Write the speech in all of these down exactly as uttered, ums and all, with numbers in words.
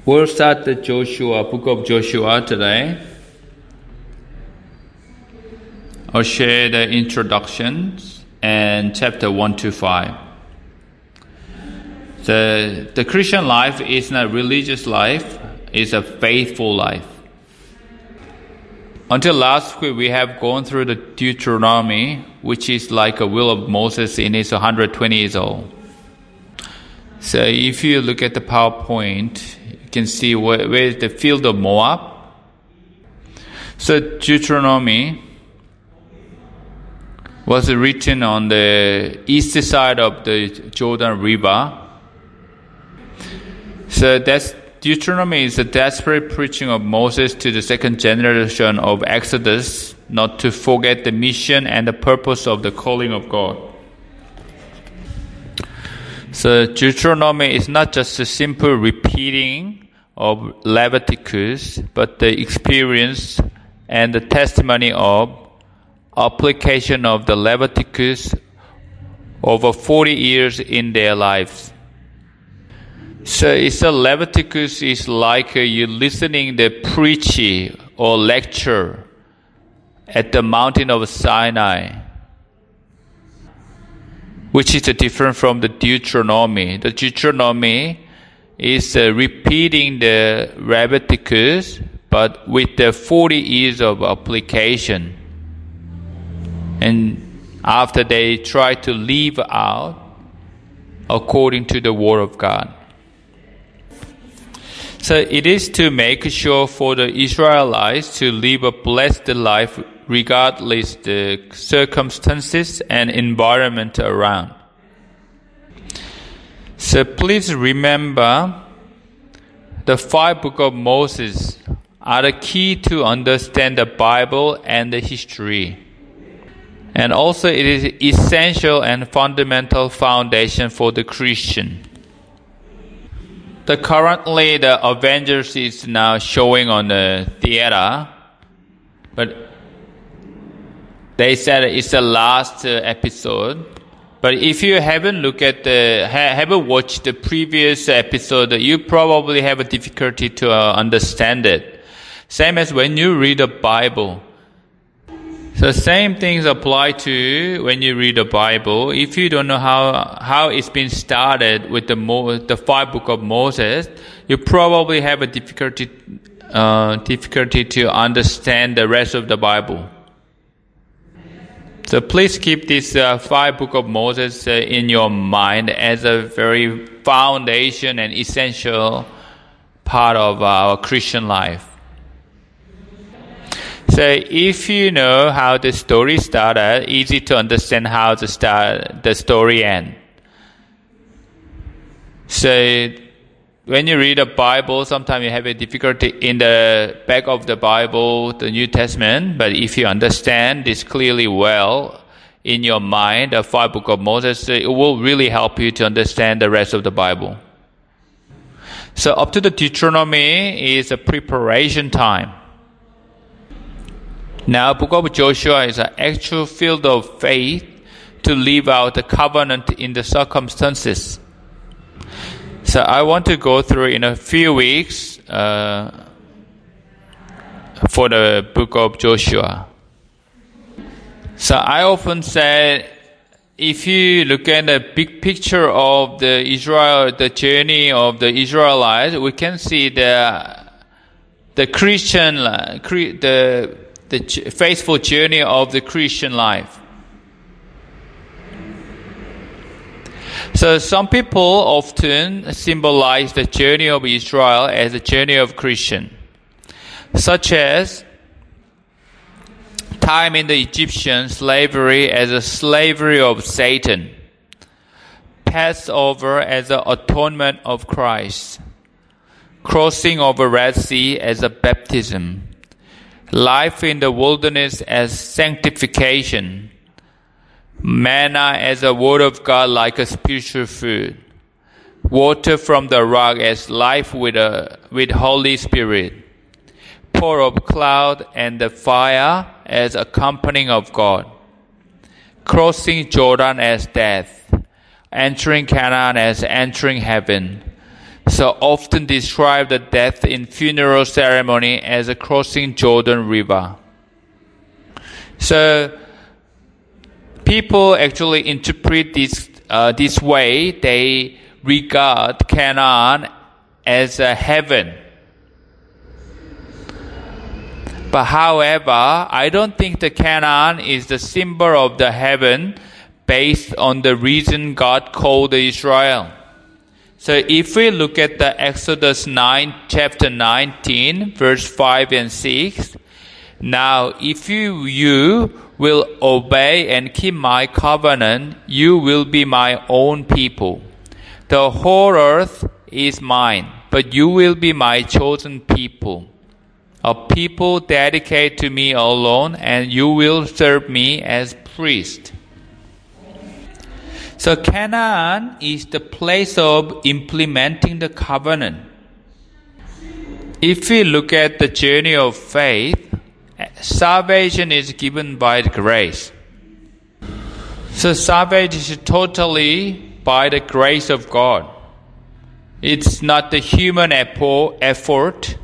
We'll start the Joshua, book of Joshua today. I'll share the introductions and chapter one to five. The, the Christian life is not a religious life, it's a faithful life. Until last week, we have gone through the Deuteronomy, which is like a will of Moses in his one hundred twenty years old. So if you look at the PowerPoint, you can see where, where is the field of Moab. So Deuteronomy was written on the east side of the Jordan River. So that's Deuteronomy is a desperate preaching of Moses to the second generation of Exodus, not to forget the mission and the purpose of the calling of God. So Deuteronomy is not just a simple repeating of Leviticus, but the experience and the testimony of application of the Leviticus over forty years in their lives. So it's a Leviticus is like uh, you listening the preaching or lecture at the mountain of Sinai, which is different from the Deuteronomy. The Deuteronomy is uh, repeating the Leviticus, but with the forty years of application. And after they try to live out according to the Word of God. So it is to make sure for the Israelites to live a blessed life regardless the circumstances and environment around. So please remember the five books of Moses are the key to understand the Bible and the history. And also it is essential and fundamental foundation for the Christian. The currently the Avengers is now showing on the theater, but they said it's the last uh, episode. But if you haven't looked at the ha- haven't watched the previous episode, you probably have a difficulty to uh, understand it. Same as when you read the Bible. So same things apply to when you read the Bible. If you don't know how how it's been started with the Mo, the five book of Moses, you probably have a difficulty uh, difficulty to understand the rest of the Bible. So please keep this uh, five book of Moses uh, in your mind as a very foundation and essential part of our Christian life. So if you know how the story started, easy to understand how the start, the story ends. So when you read the Bible, sometimes you have a difficulty in the back of the Bible, the New Testament. But if you understand this clearly well in your mind, the five book of Moses, it will really help you to understand the rest of the Bible. So up to the Deuteronomy is a preparation time. Now, book of Joshua is an actual field of faith to live out the covenant in the circumstances. So I want to go through in a few weeks uh, for the book of Joshua. So I often say, if you look at the big picture of the Israel, the journey of the Israelites, we can see the the Christian, the the faithful journey of the Christian life. So some people often symbolize the journey of Israel as a journey of Christian, such as time in the Egyptian slavery as a slavery of Satan, Passover as an atonement of Christ, crossing over Red Sea as a baptism, life in the wilderness as sanctification, manna as a word of God like a spiritual food, water from the rock as life with a with Holy Spirit, pour of cloud and the fire as accompanying of God, crossing Jordan as death, entering Canaan as entering heaven, so often describe the death in funeral ceremony as a crossing Jordan River. So people actually interpret this uh, this way. They regard Canaan as a heaven. But however, I don't think the Canaan is the symbol of the heaven based on the reason God called Israel. So if we look at the Exodus nine, chapter nineteen, verse five and six, now if you, you will obey and keep my covenant, you will be my own people. The whole earth is mine, but you will be my chosen people. A people dedicated to me alone, and you will serve me as priest. So Canaan is the place of implementing the covenant. If we look at the journey of faith, salvation is given by grace. So salvation is totally by the grace of God. It's not the human effort.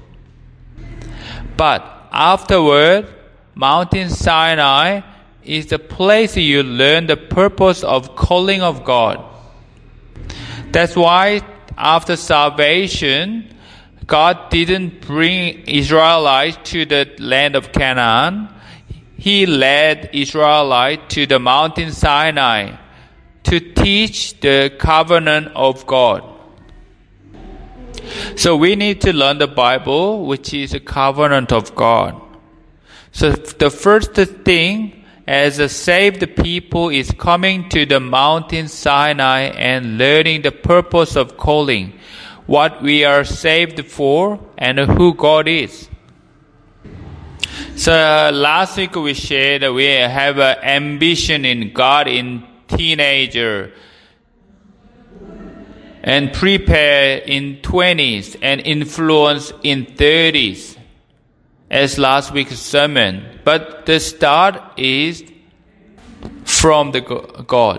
But afterward, Mountain Sinai is the place you learn the purpose of calling of God. That's why after salvation, God didn't bring Israelites to the land of Canaan. He led Israelites to the Mountain Sinai to teach the covenant of God. So we need to learn the Bible, which is a covenant of God. So the first thing as a saved people is coming to the Mountain Sinai and learning the purpose of calling, what we are saved for and who God is. So uh, last week we shared that we have an ambition in God in teenager, and prepare in twenties, and influence in thirties, as last week's sermon. But the start is from the God.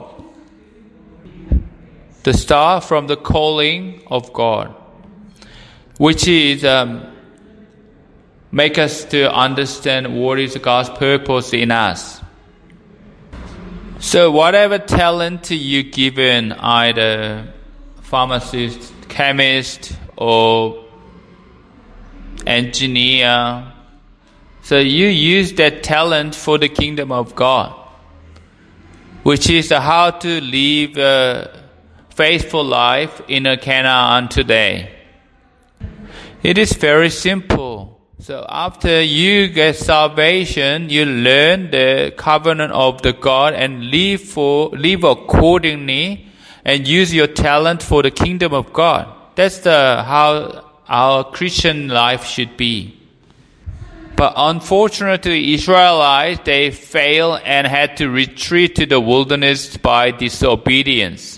The start from the calling of God, which is um, make us to understand what is God's purpose in us. So whatever talent you given, either pharmacist, chemist, or engineer, so you use that talent for the kingdom of God, which is how to live a faithful life in a Canaan today. It is very simple. So after you get salvation, you learn the covenant of the God and live for live accordingly, and use your talent for the kingdom of God. That's the how our Christian life should be. But unfortunately, Israelites, they failed and had to retreat to the wilderness by disobedience.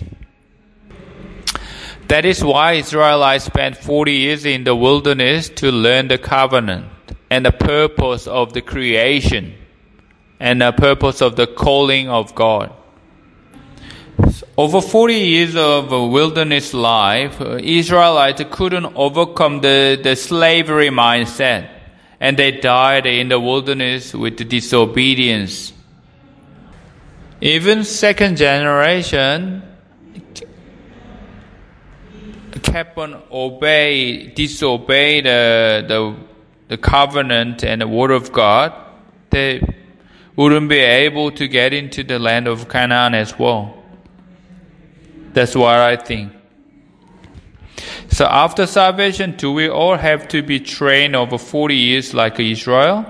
That is why Israelites spent forty years in the wilderness to learn the covenant and the purpose of the creation and the purpose of the calling of God. Over forty years of wilderness life, Israelites couldn't overcome the, the slavery mindset, and they died in the wilderness with the disobedience. Even second generation kept on obey, disobey the, the, the covenant and the word of God. They wouldn't be able to get into the land of Canaan as well. That's what I think. So after salvation, do we all have to be trained over forty years like Israel?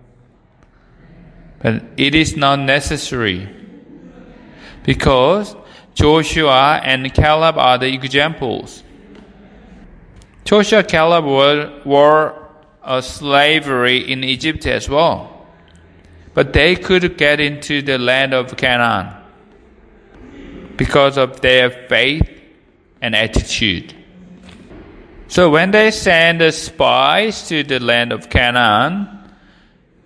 But it is not necessary, because Joshua and Caleb are the examples. Joshua and Caleb were, were a slavery in Egypt as well, but they could get into the land of Canaan because of their faith and attitude. So when they sent the spies to the land of Canaan,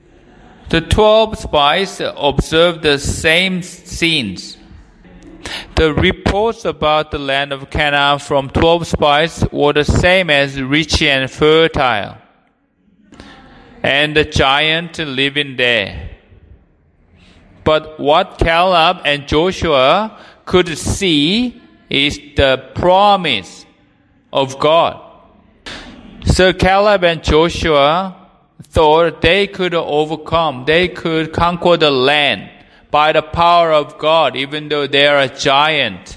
the twelve spies observed the same scenes. The reports about the land of Canaan from twelve spies were the same as rich and fertile, and the giant living there. But what Caleb and Joshua could see is the promise of God. So Caleb and Joshua thought they could overcome, they could conquer the land by the power of God, even though they are a giant.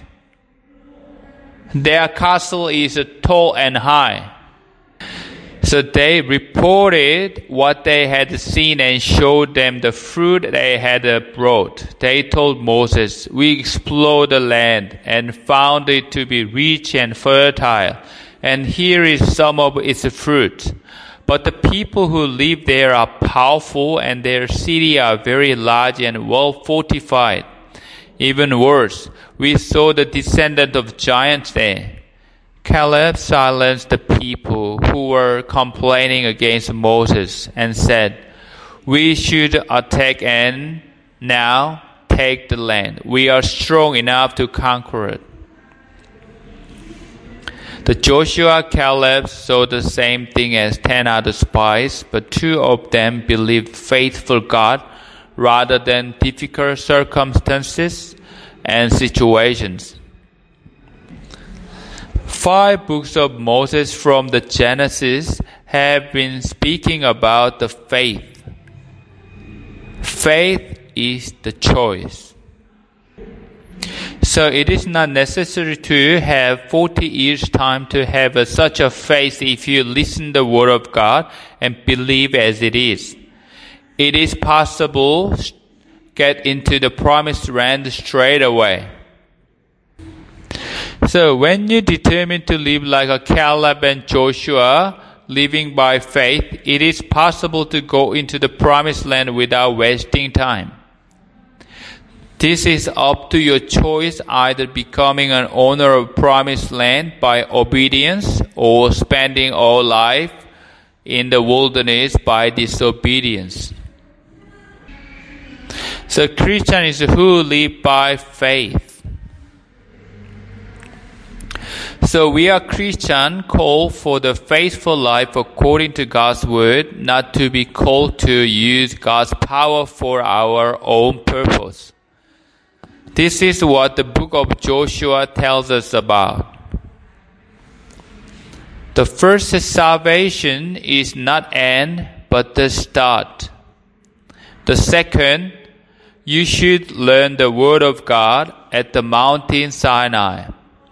Their castle is tall and high. So they reported what they had seen and showed them the fruit they had brought. They told Moses, "We explored the land and found it to be rich and fertile, and here is some of its fruit. But the people who live there are powerful, and their city are very large and well fortified. Even worse, we saw the descendant of giants there." Caleb silenced the people who were complaining against Moses and said, "We should attack and now take the land. We are strong enough to conquer it." The Joshua Caleb saw the same thing as ten other spies, but two of them believed faithful God rather than difficult circumstances and situations. Five books of Moses from the Genesis have been speaking about the faith. Faith is the choice. So it is not necessary to have forty years time to have a, such a faith if you listen to the Word of God and believe as it is. It is possible to get into the promised land straight away. So when you determine to live like a Caleb and Joshua, living by faith, it is possible to go into the promised land without wasting time. This is up to your choice, either becoming an owner of promised land by obedience or spending all life in the wilderness by disobedience. So Christians who live by faith. So we are Christian called for the faithful life according to God's word, not to be called to use God's power for our own purpose. This is what the book of Joshua tells us about. The first salvation is not end, but the start. The second, you should learn the word of God at the mountain Sinai.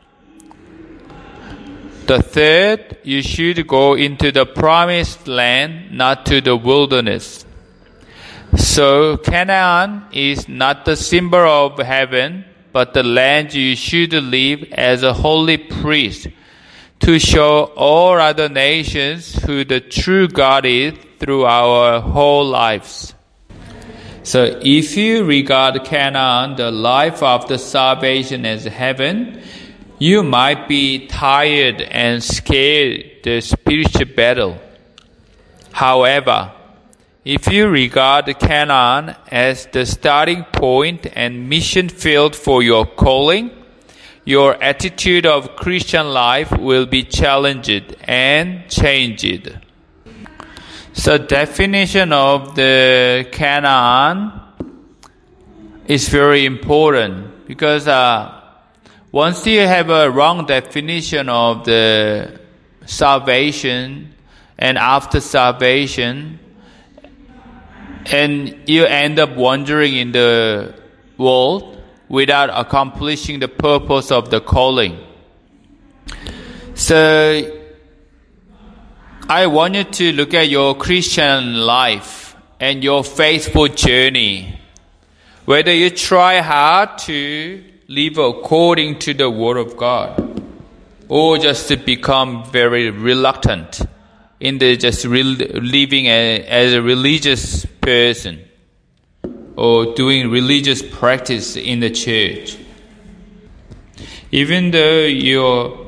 The third, you should go into the promised land, not to the wilderness. So Canaan is not the symbol of heaven, but the land you should live as a holy priest, to show all other nations who the true God is through our whole lives. So if you regard Canaan, the life after salvation, as heaven, you might be tired and scared the spiritual battle. However, if you regard Canaan as the starting point and mission field for your calling, your attitude of Christian life will be challenged and changed. So definition of the Canaan is very important, because uh, once you have a wrong definition of the salvation and after salvation, and you end up wandering in the world without accomplishing the purpose of the calling. So I want you to look at your Christian life and your faithful journey. Whether you try hard to live according to the Word of God, or just to become very reluctant in the just re- living a, as a religious person, or doing religious practice in the church. Even though you're,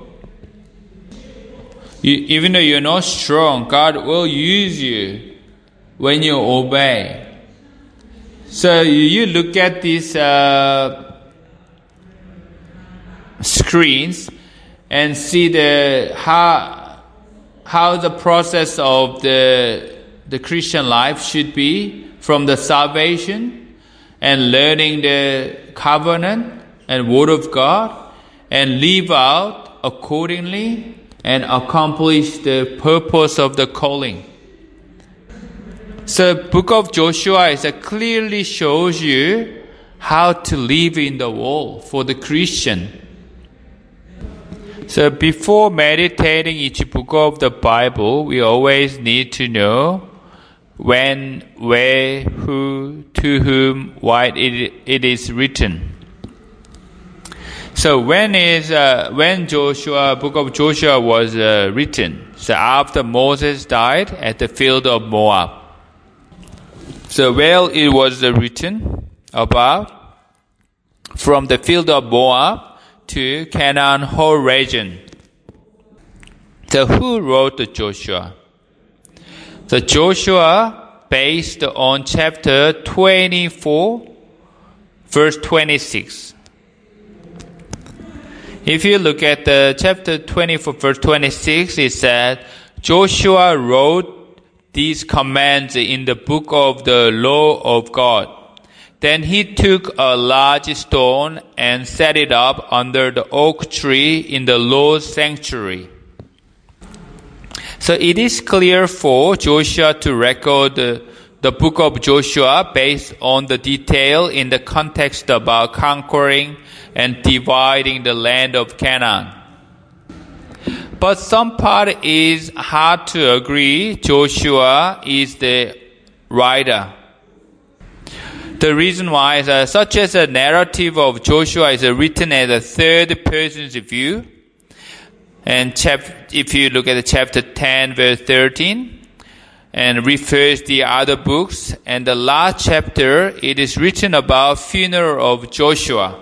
you, even though you're not strong, God will use you when you obey. So you look at this uh, screens and see the how how the process of the the Christian life should be from the salvation and learning the covenant and word of God and live out accordingly and accomplish the purpose of the calling. So book of Joshua is, uh, clearly shows you how to live in the world for the Christian. So before meditating each book of the Bible, we always need to know when, where, who, to whom, why it, it is written. So when is uh, when Joshua, book of Joshua was uh, written? So after Moses died at the field of Moab. So where it was uh, written about? From the field of Moab to Canaan whole region. So who wrote the Joshua? The Joshua based on chapter twenty-four, verse twenty-six. If you look at the chapter twenty-four, verse twenty-six, it said, Joshua wrote these commands in the book of the law of God. Then he took a large stone and set it up under the oak tree in the Lord's sanctuary. So it is clear for Joshua to record the, the book of Joshua based on the detail in the context about conquering and dividing the land of Canaan. But some part is hard to agree Joshua is the writer. The reason why is uh, such as a narrative of Joshua is uh, written as a third person's view. And chap- if you look at chapter ten, verse thirteen, and refers the other books, and the last chapter, it is written about funeral of Joshua.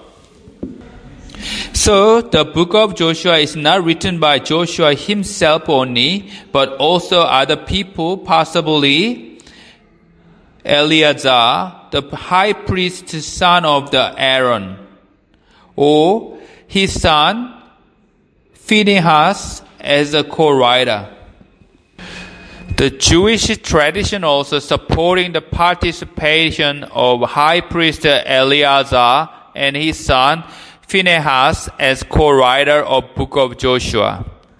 So the book of Joshua is not written by Joshua himself only, but also other people, possibly Eleazar, the high priest's son of the Aaron, or his son Phinehas as a co-writer. The Jewish tradition also supporting the participation of high priest Eleazar and his son Phinehas as co-writer of book of Joshua.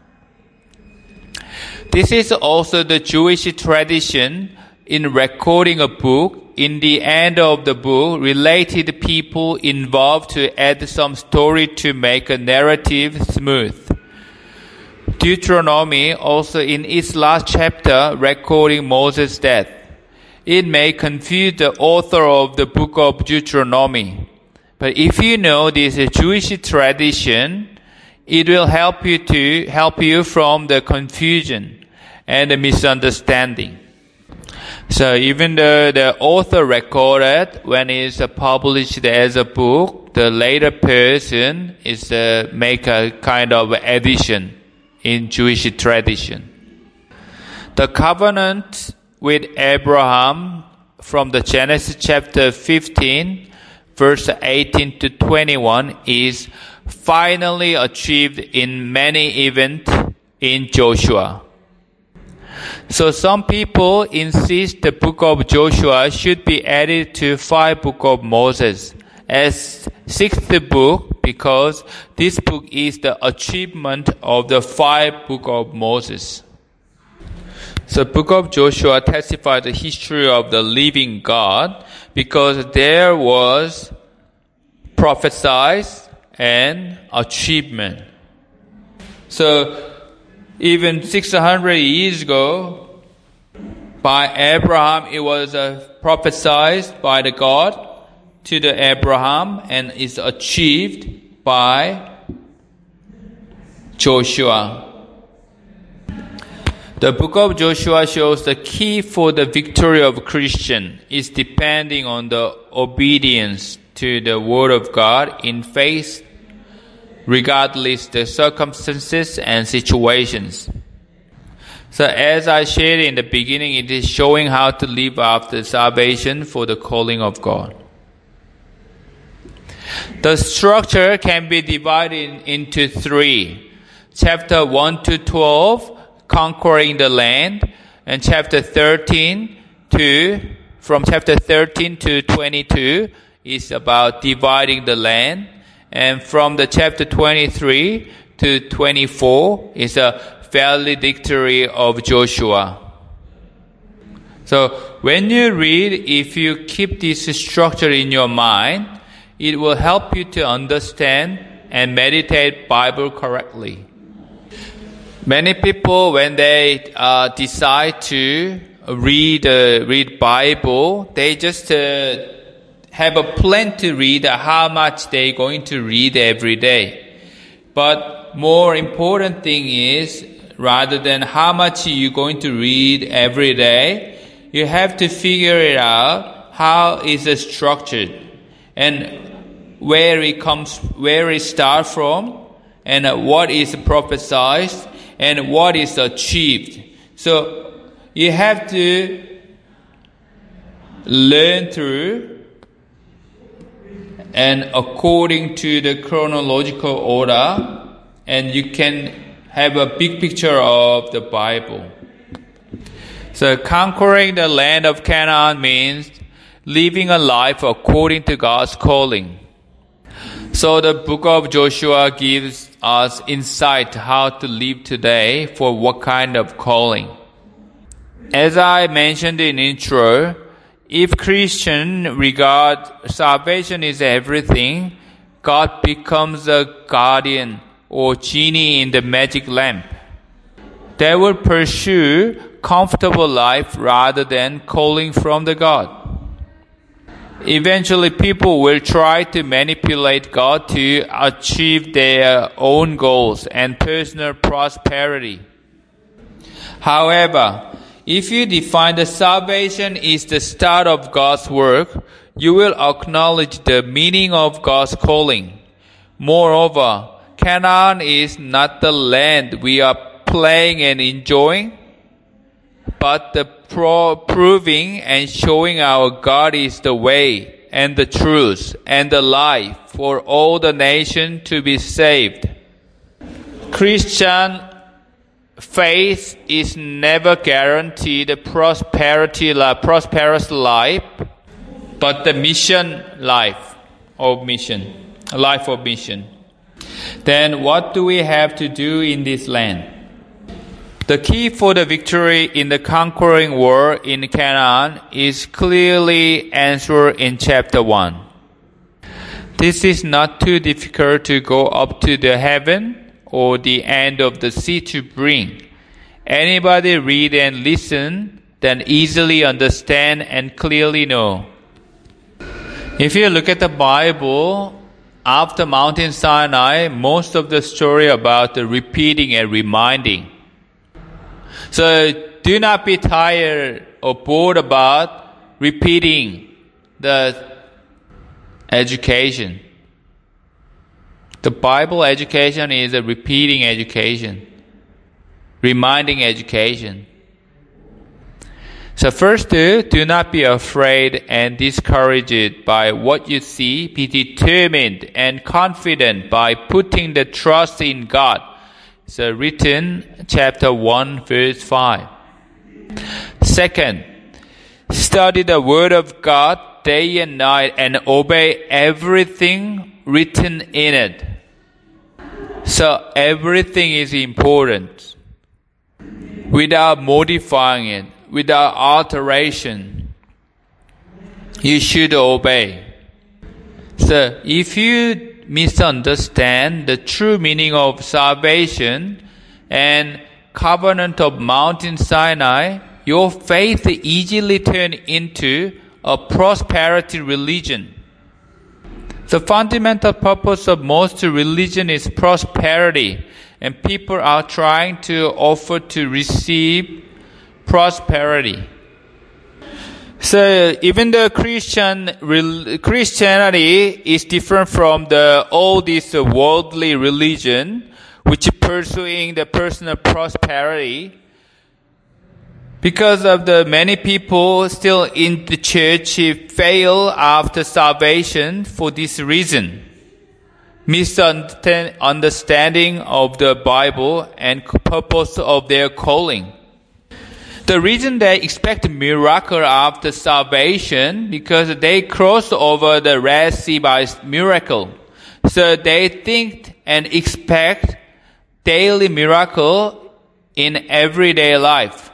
This is also the Jewish tradition in recording a book. In the end of the book, related people involved to add some story to make a narrative smooth. Deuteronomy also in its last chapter recording Moses' death. It may confuse the author of the book of Deuteronomy. But if you know this Jewish tradition, it will help you to help you from the confusion and the misunderstanding. So even though the author recorded when it's published as a book, the later person is uh, make a kind of addition in Jewish tradition. The covenant with Abraham from the Genesis chapter fifteen, verse eighteen to twenty-one is finally achieved in many events in Joshua. So some people insist the book of Joshua should be added to five book of Moses as sixth book because this book is the achievement of the five book of Moses. So book of Joshua testifies the history of the living God because there was prophesied and achievement. So even six hundred years ago, by Abraham, it was uh, prophesied by the God to the Abraham and is achieved by Joshua. The book of Joshua shows the key for the victory of Christian is depending on the obedience to the word of God in faith, regardless the circumstances and situations. So as I shared in the beginning, it is showing how to live after salvation for the calling of God. The structure can be divided into three. Chapter one to twelve, conquering the land, and chapter thirteen to, from chapter thirteen to twenty-two is about dividing the land, and from the chapter twenty-three to twenty-four is a valedictory of Joshua. So when you read, if you keep this structure in your mind, it will help you to understand and meditate Bible correctly. Many people, when they uh, decide to read uh, read Bible, they just uh, have a plan to read how much they're going to read every day. But more important thing is, rather than how much you're going to read every day, you have to figure it out how is it structured and where it comes, where it starts from, and uh, what is prophesied and what is achieved. So you have to learn through and according to the chronological order, and you can have a big picture of the Bible. So conquering the land of Canaan means living a life according to God's calling. So the book of Joshua gives us insight how to live today for what kind of calling. As I mentioned in intro, if Christians regard salvation is everything, God becomes a guardian or genie in the magic lamp. They will pursue comfortable life rather than calling from the God. Eventually, people will try to manipulate God to achieve their own goals and personal prosperity. However, if you define that salvation is the start of God's work, you will acknowledge the meaning of God's calling. Moreover, Canaan is not the land we are playing and enjoying, but the pro- proving and showing our God is the way and the truth and the life for all the nation to be saved. Christian faith is never guaranteed a prosperity, prosperous life, but the mission life of mission, life of mission. Then what do we have to do in this land? The key for the victory in the conquering war in Canaan is clearly answered in chapter one. This is not too difficult to go up to the heaven or the end of the sea to bring. Anybody read and listen, then easily understand and clearly know. If you look at the Bible, after Mountain Sinai, most of the story about the repeating and reminding. So do not be tired or bored about repeating the education. The Bible education is a repeating education, reminding education. So first, do, do not be afraid and discouraged by what you see. Be determined and confident by putting the trust in God. So written chapter one verse five. Second, study the word of God day and night and obey everything written in it. So everything is important. Without modifying it, without alteration, you should obey. So if you misunderstand the true meaning of salvation and covenant of Mountain Sinai, your faith easily turns into a prosperity religion. The fundamental purpose of most religion is prosperity, and people are trying to offer to receive prosperity. So even the Christian Christianity is different from the all this worldly religion, which is pursuing the personal prosperity. Because of the many people still in the church fail after salvation for this reason. misunderstanding of the Bible and purpose of their calling. The reason they expect miracle after salvation because they crossed over the Red Sea by miracle. So they think and expect daily miracle in everyday life.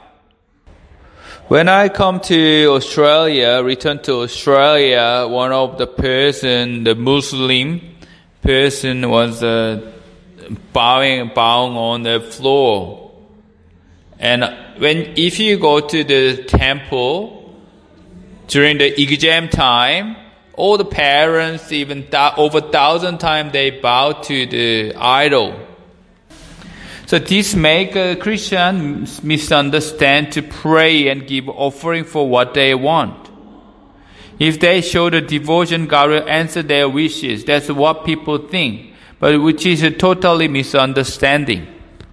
When I come to Australia, return to Australia, one of the person, the Muslim person was uh, bowing, bowing on the floor. And when, if you go to the temple during the exam time, all the parents, even th- over thousand times, they bow to the idol. So this make a Christian misunderstand to pray and give offering for what they want. If they show the devotion, God will answer their wishes. That's what people think, but which is a totally misunderstanding.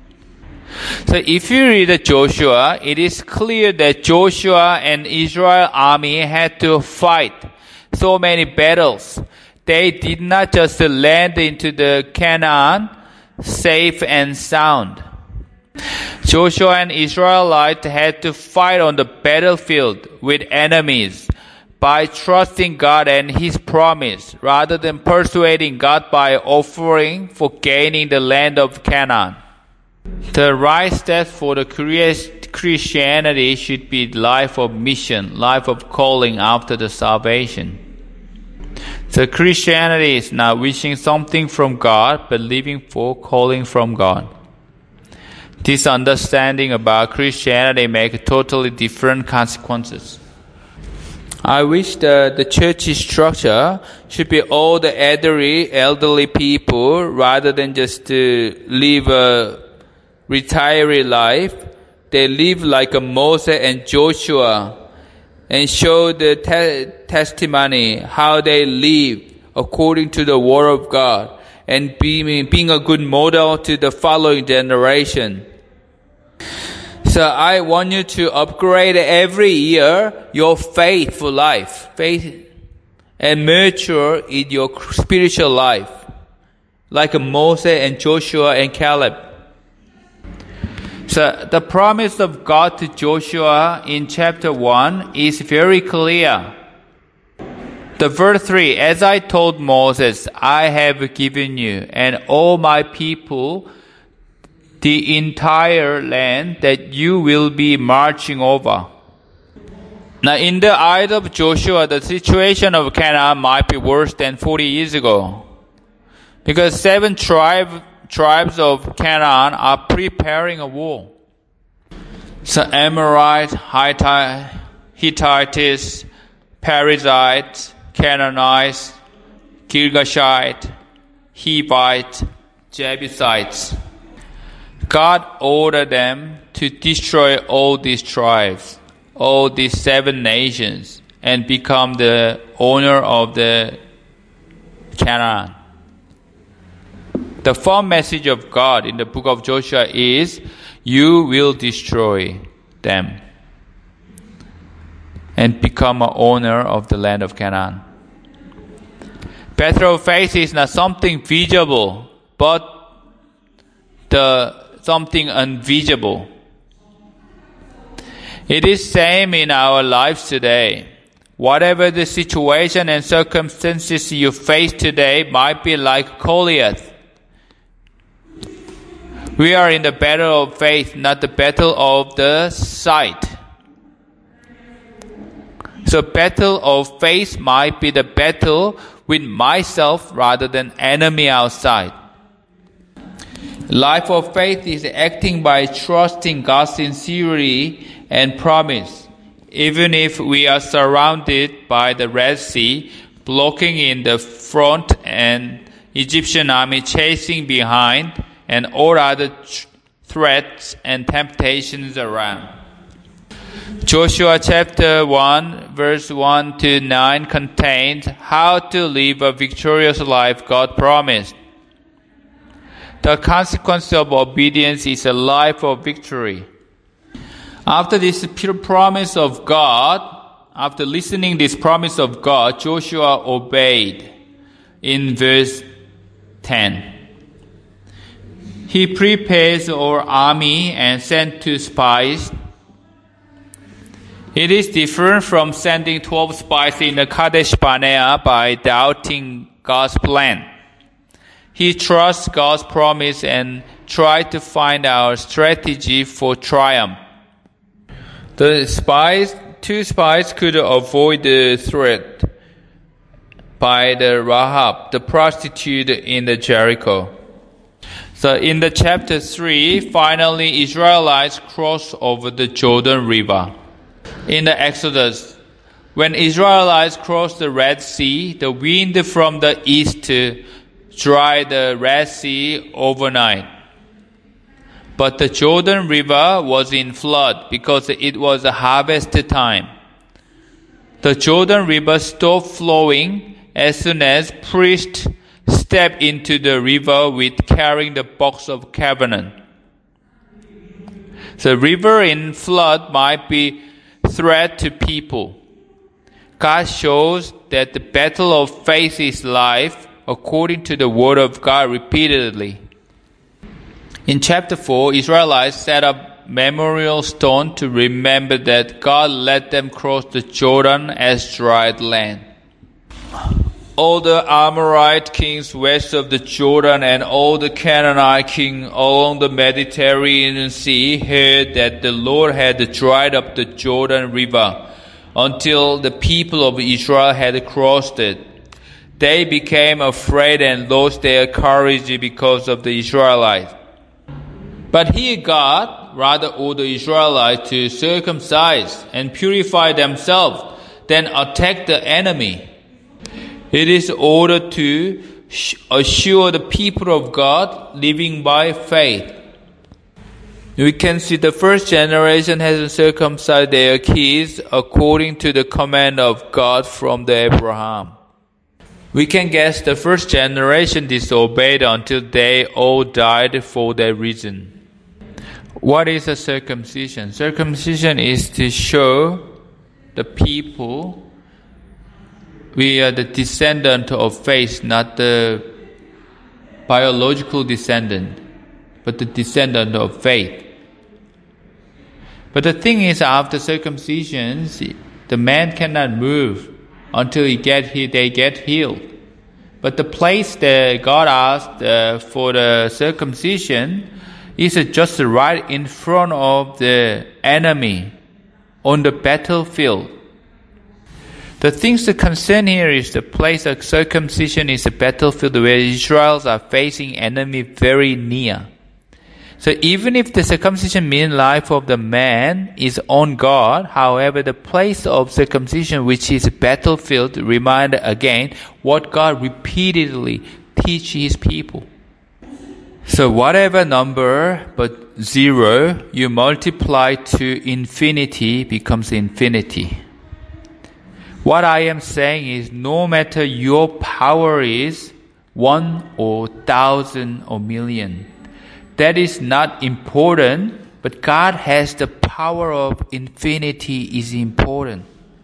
So if you read Joshua, it is clear that Joshua and Israel army had to fight so many battles. They did not just land into the Canaan safe and sound. Joshua and Israelites had to fight on the battlefield with enemies by trusting God and His promise rather than persuading God by offering for gaining the land of Canaan. The right step for the Christianity should be life of mission, life of calling after the salvation. So Christianity is not wishing something from God, but living for calling from God. This understanding about Christianity makes totally different consequences. I wish that the church structure should be all the elderly, elderly people rather than just to live a retiree life. They live like a Moses and Joshua and show the te- testimony how they live according to the word of God and being, being a good model to the following generation. So I want you to upgrade every year your faith for life, faith, and mature in your spiritual life, like Moses and Joshua and Caleb. So the promise of God to Joshua in chapter one is very clear. The verse three, as I told Moses, I have given you and all my people the entire land that you will be marching over. Now in the eyes of Joshua, the situation of Canaan might be worse than forty years ago. Because seven tribe, tribes of Canaan are preparing a war. So Amorites, Hittites, Perizzites, Canaanites, Girgashites, Hivites, Jebusites. God ordered them to destroy all these tribes, all these seven nations, and become the owner of the Canaan. The firm message of God in the book of Joshua is, you will destroy them and become an owner of the land of Canaan. Battle of faith is not something visible, but the something invisible. It is same in our lives today. Whatever the situation and circumstances you face today might be like Goliath. We are in the battle of faith, not the battle of the sight. So battle of faith might be the battle with myself rather than enemy outside. Life of faith is acting by trusting God's sincerity and promise, even if we are surrounded by the Red Sea, blocking in the front and Egyptian army chasing behind, and all other th- threats and temptations around. Joshua chapter one, verse one to nine contains how to live a victorious life God promised. The consequence of obedience is a life of victory. After this promise of God, after listening this promise of God, Joshua obeyed in verse ten. He prepares our army and sent two spies. It is different from sending twelve spies in the Kadesh Barnea by doubting God's plan. He trusts God's promise and tries to find our strategy for triumph. The spies, two spies could avoid the threat by the Rahab, the prostitute in the Jericho. So in the chapter three, finally Israelites cross over the Jordan River. In the Exodus, when Israelites crossed the Red Sea, the wind from the east dried the Red Sea overnight. But the Jordan River was in flood because it was a harvest time. The Jordan River stopped flowing as soon as priests stepped into the river with carrying the box of covenant. The river in flood might be a threat to people. God shows that the battle of faith is life according to the word of God repeatedly. In chapter four, Israelites set up memorial stone to remember that God let them cross the Jordan as dried land. All the Amorite kings west of the Jordan and all the Canaanite kings along the Mediterranean Sea heard that the Lord had dried up the Jordan River until the people of Israel had crossed it. They became afraid and lost their courage because of the Israelites. But here God rather ordered the Israelites to circumcise and purify themselves than attack the enemy. It is ordered to assure the people of God living by faith. We can see the first generation has circumcised their kids according to the command of God from the Abraham. We can guess the first generation disobeyed until they all died for that reason. What is a circumcision? Circumcision is to show the people we are the descendant of faith, not the biological descendant, but the descendant of faith. But the thing is, after circumcision, the man cannot move until he get he, they get healed. But the place that God asked uh, for the circumcision is just right in front of the enemy on the battlefield. The things that concern here is the place of circumcision is a battlefield where Israelites are facing enemy very near. So even if the circumcision means life of the man is on God, however, the place of circumcision, which is a battlefield, remind again what God repeatedly teach His people. So whatever number but zero you multiply to infinity becomes infinity. What I am saying is, no matter your power is one or thousand or million, that is not important, but God has the power of infinity is important.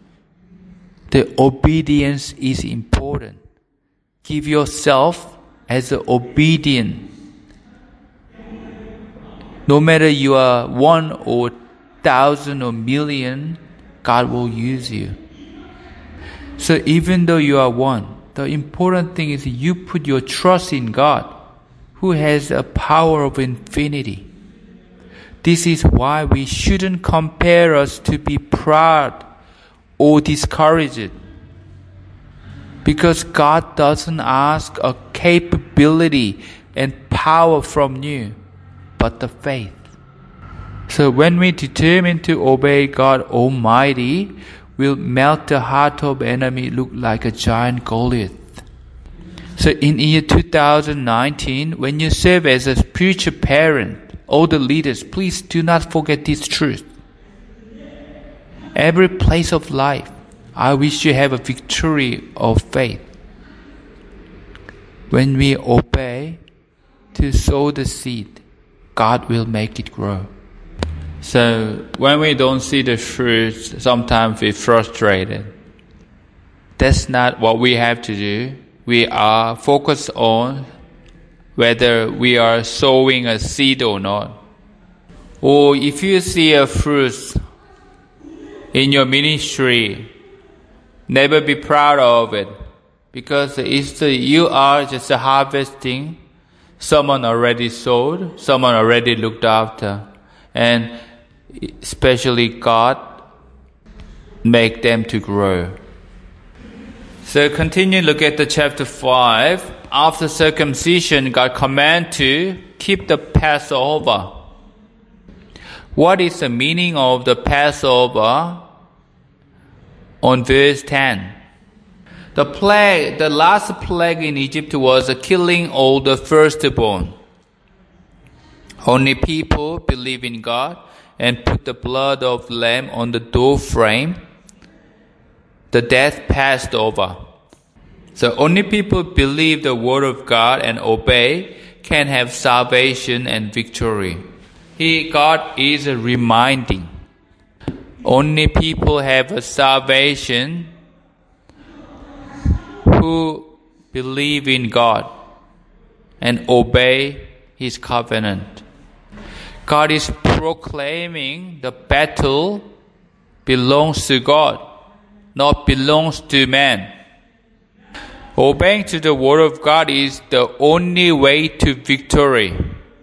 The obedience is important. Give yourself as an obedient. No matter you are one or thousand or million, God will use you. So even though you are one, the important thing is you put your trust in God, who has a power of infinity. This is why we shouldn't compare us to be proud or discouraged. Because God doesn't ask a capability and power from you, but the faith. So when we determine to obey God Almighty, we'll melt the heart of enemy, look like a giant Goliath. So in year two thousand nineteen, when you serve as a spiritual parent, all the leaders, please do not forget this truth. Every place of life, I wish you have a victory of faith. When we obey to sow the seed, God will make it grow. So when we don't see the fruit, sometimes we're frustrated. That's not what we have to do. We are focused on whether we are sowing a seed or not. Or if you see a fruit in your ministry, never be proud of it, because it's the, you are just harvesting. Someone already sowed, someone already looked after, and especially God make them to grow. So continue, look at the chapter five. After circumcision, God command to keep the Passover. What is the meaning of the Passover? On verse ten. The plague, the last plague in Egypt was killing all the firstborn. Only people believe in God and put the blood of lamb on the door frame. The death passed over. So only people believe the word of God and obey can have salvation and victory. He, God is reminding. Only people have a salvation who believe in God and obey His covenant. God is proclaiming the battle belongs to God, not belongs to man. Obeying to the word of God is the only way to victory.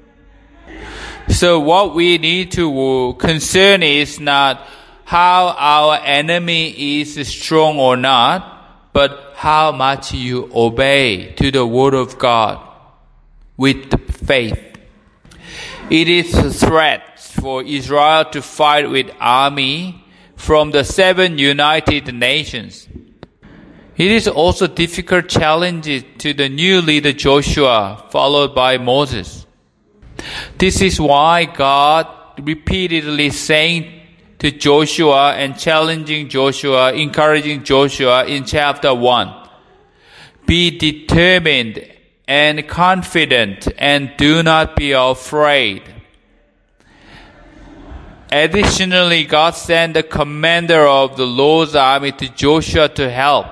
So what we need to concern is not how our enemy is strong or not, but how much you obey to the word of God with the faith. It is a threat for Israel to fight with army from the seven United Nations. It is also difficult challenge to the new leader Joshua, followed by Moses. This is why God repeatedly saying to Joshua and challenging Joshua, encouraging Joshua in chapter one. Be determined and confident and do not be afraid. Additionally, God sent the commander of the Lord's army to Joshua to help.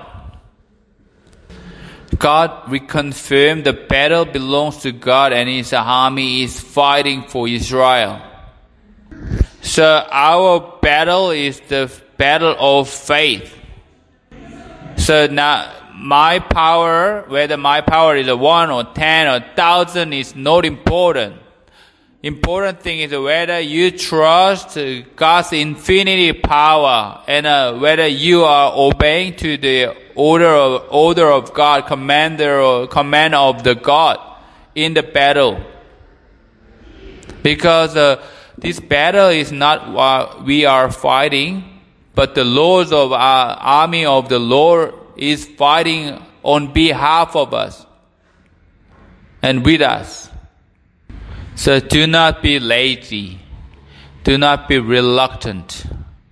God reconfirmed the battle belongs to God and His army is fighting for Israel. So our battle is the battle of faith. So now my power, whether my power is a one or ten or thousand, is not important. Important thing is whether you trust God's infinity power and uh, whether you are obeying to the order of order of God, commander or command of the God in the battle. Because uh, this battle is not what we are fighting, but the Lord of our army of the Lord is fighting on behalf of us and with us. So do not be lazy. Do not be reluctant.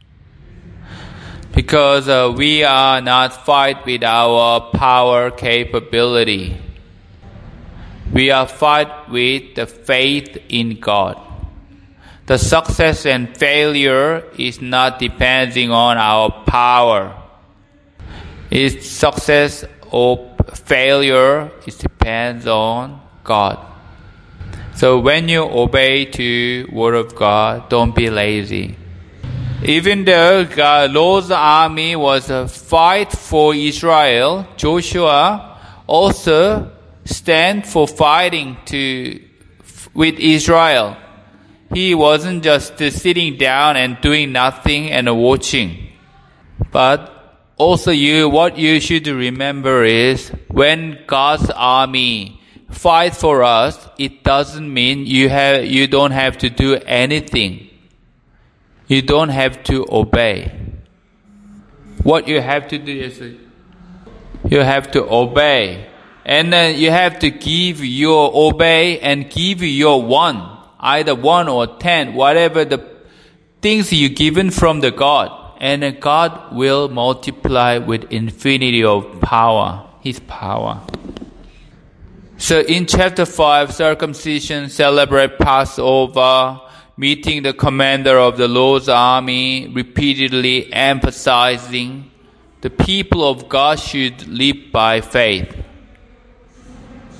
Because uh, we are not fight with our power capability. We are fight with the faith in God. The success and failure is not depending on our power. Its success or failure it depends on God. So when you obey to word of God, don't be lazy. Even though God, Lord's army was a fight for Israel, Joshua also stand for fighting to with Israel. He wasn't just sitting down and doing nothing and watching. But also you, what you should remember is when God's army fight for us, it doesn't mean you have you don't have to do anything. You don't have to obey. What you have to do is you have to obey. And then you have to give your obey and give your one, either one or ten, whatever the things you given from the God. And then God will multiply with infinity of power, His power. So in chapter five, circumcision, celebrate Passover, meeting the commander of the Lord's army, repeatedly emphasizing the people of God should live by faith.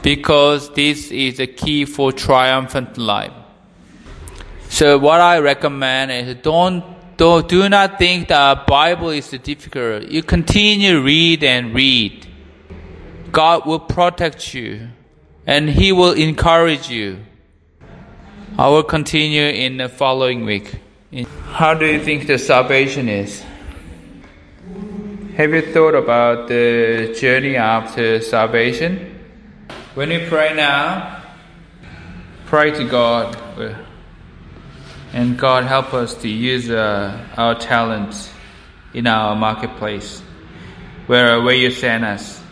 because this is the key for triumphant life. So what I recommend is don't, don't do not think the Bible is difficult. You continue read and read. God will protect you and He will encourage you. I will continue in the following week. How do you think the salvation is? Have you thought about the journey after salvation? When you pray now, pray to God. And God help us to use uh, our talents in our marketplace, where, where you send us.